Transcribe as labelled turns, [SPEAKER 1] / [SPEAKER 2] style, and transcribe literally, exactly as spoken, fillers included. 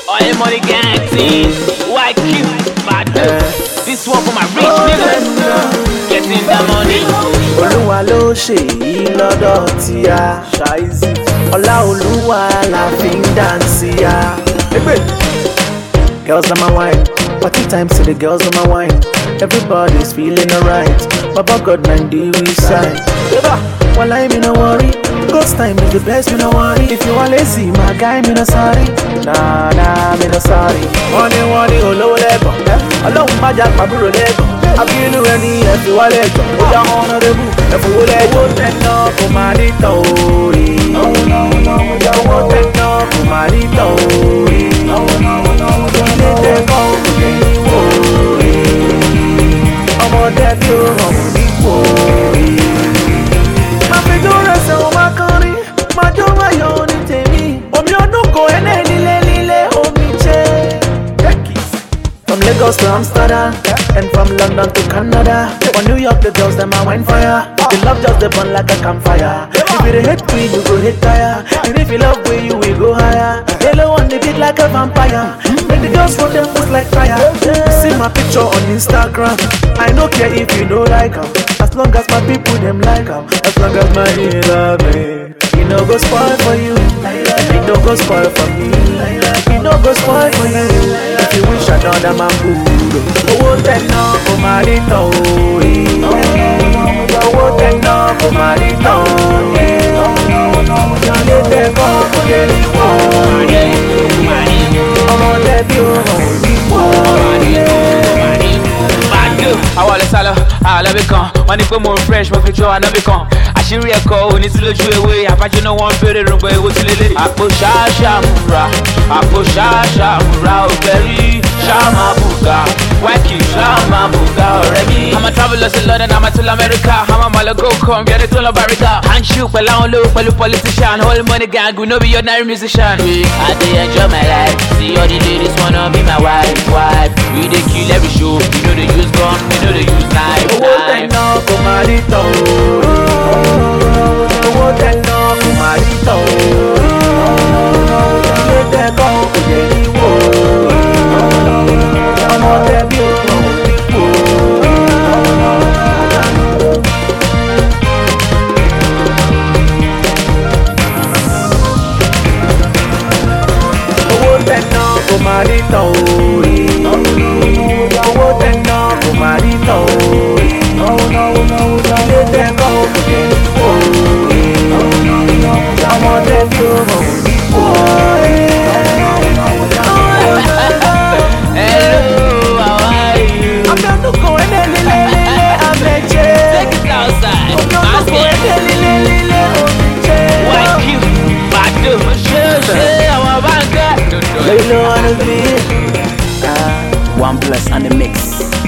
[SPEAKER 1] All the money gang team. Why keep bad? This one for my rich niggas. Getting the money.
[SPEAKER 2] Olúwa ló ṣe yìí lọ́dọ̀ tí a ṣàìsí. Ọlá Olúwa la fi ń dáǹsì ya. Girls on my wine, party time to the girls on my wine. Everybody's feeling alright. Baba God ninety we sign. While I'm in a worry, God's time is the best, me no worry. If you are lazy, my guy, me no sorry. Nah, nah, me no sorry. Money, money, olówó lẹ́gbọ̀n. Ọlọ́run má jà pàbúrò lẹ́gbọ̀n. Abínú ẹni ẹ̀fí wá lẹ́jọ̀. Ó yá ọ̀nà débù, ẹ̀fowó lẹ́jọ̀. Owó tẹ̀nà kò máa ní tán orí. Owó tẹ̀nà kò máa ní tán orí. Ilé tẹ̀kọ́ kò lè ní wò rí. Ọmọdé bí ó hàn kò ní wò rí. Àfijọ́ rẹ̀ ṣe wọ́n máa kán rí. Máa jó wáyọ̀ ní tèmi. Omi ọdún kò ẹlẹ́ lílé lílé omi jẹ́. From Lagos to Amsterdam, and from London to Canada. For New York, the girls them a wine fire. The love just the burn like a campfire. If you hate me, you go hate tire. And if you love me, you will go higher. Hello on the beat like a vampire. Make the girls for them push like fire. See my picture on Instagram. I don't care if you don't like them. As long as my people them like them. As long as my people love me. You know go spoil for you. You know go spoil for me. You know go spoil for you. If you wish another man good. Owó tẹ̀nà kò máa rí tán orí. Owó tẹ̀nà kò máa rí tán orí. Ilé tẹ̀kọ́ kò lè rí wò rí. Ọmọdé bí ó hàn ní wò rí.
[SPEAKER 1] Àwọn ọ̀lẹ́ sálọ, àlọ́bí kan. Wọ́n ní pé mo fresh, mo fi jọ ànábì kan. Àṣírí ẹ̀kọ́ òní tí lójú ewé. Àfájú náà wọ́n béèrè rògbò ewu tí lélẹ̀. Àpò ṣáṣá múra, àpò ṣáṣá múra òbẹ̀rí. Ṣáàmà bùgà, wáìkì ṣáàmà bùgà ọ̀rẹ́ mi. I'm a traveler to London, I'm a till America. I'm a malago come, bí ẹni tó lọ Bariga. Handshake pẹ̀lú àwọn olówó pẹ̀lú politician. Whole money gang, we no be ordinary musician. I dey enjoy my life, see all the ladies wanna be my wife, wife. We dey kill every show, we no dey use gun, we no dey use knife,
[SPEAKER 2] Owó tẹ̀nà kò máa rí tán orí. Owó tẹ̀nà kò máa rí tán orí. Ilé tẹ̀kọ́ kò lè rí wò rí. Ọmọdé bí ó hàn ní wò rí. Owó tẹ̀nà kò máa rí tán orí. Owó tẹ̀nà kò máa rí tán orí. Ilé tẹ̀kọ́ kò lè rí wò rí. Ọmọdé bí ó hàn ní wò rí.
[SPEAKER 1] Hello, how are you?
[SPEAKER 2] I'm not no go ele lele lele ameche.
[SPEAKER 1] Take it outside.
[SPEAKER 2] I'm not no go ele lele lele omeche.
[SPEAKER 1] Why keep bad? Ṣé ṣé àwọn bá ń kẹ́?
[SPEAKER 2] You know what I mean? Ah, one bless on the mix.